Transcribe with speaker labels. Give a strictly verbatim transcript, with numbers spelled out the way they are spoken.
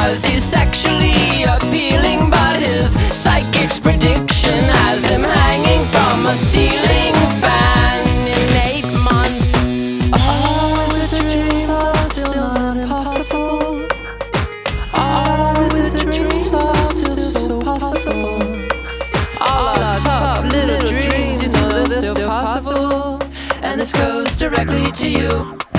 Speaker 1: cause he's sexually appealing, but his psychic's prediction has him hanging from a ceiling fan in eight months. Oh, is it dreams are still not impossible? Oh, is it dreams are still so possible? All our tough little dreams, you know they're still possible. And this goes directly to you.